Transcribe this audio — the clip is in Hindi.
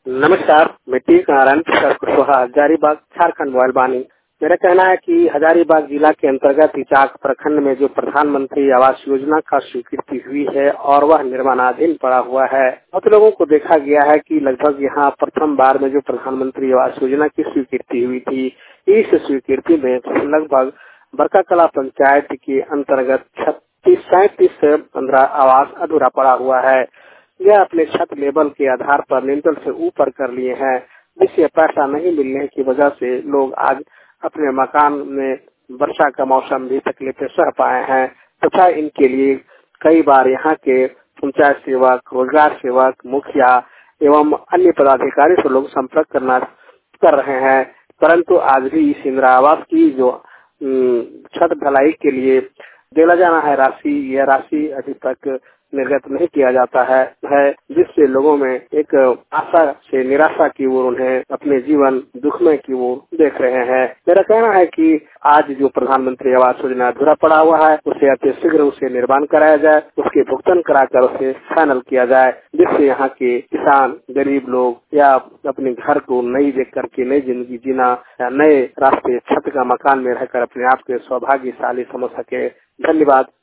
नमस्कार, मैं टी नारायण प्रसाद कुशवाहा, हजारीबाग, झारखंड मोबाइल बानी। मेरा कहना है कि हजारीबाग जिला के अंतर्गत इचाक प्रखंड में जो प्रधानमंत्री आवास योजना का स्वीकृति हुई है और वह निर्माणाधीन पड़ा हुआ है। बहुत लोगों को देखा गया है कि लगभग यहाँ प्रथम बार में जो प्रधानमंत्री आवास योजना की स्वीकृति हुई थी, इस स्वीकृति में लगभग बरकाकला पंचायत के अंतर्गत 37 आवास अधूरा पड़ा हुआ है। यह अपने छत लेवल के आधार पर लिंटल से ऊपर कर लिए हैं, जिससे पैसा नहीं मिलने की वजह से लोग आज अपने मकान में वर्षा का मौसम भी तकलीफें सह पाए हैं तथा इनके लिए कई बार यहाँ के पंचायत सेवक, रोजगार सेवक, मुखिया एवं अन्य पदाधिकारी से लोग संपर्क कर रहे हैं, परंतु आज भी इस इंदिरा आवास की जो छत ढलाई के लिए देना जाना है राशि, यह राशि अभी तक निर्गत नहीं किया जाता है, जिससे लोगों में एक आशा से निराशा की ओर उन्हें अपने जीवन दुखमय की ओर देख रहे हैं। मेरा कहना है कि आज जो प्रधानमंत्री आवास योजना अधूरा पड़ा हुआ है, उसे अति शीघ्र उसे निर्माण कराया जाए, उसके भुगतान कराकर उसे फाइनल किया जाए, जिससे यहाँ के किसान, गरीब लोग या अपने घर को नई देख करके नई जिंदगी जीना या नए रास्ते छत का मकान में रहकर अपने आप के सौभाग्यशाली समझ सके। धन्यवाद।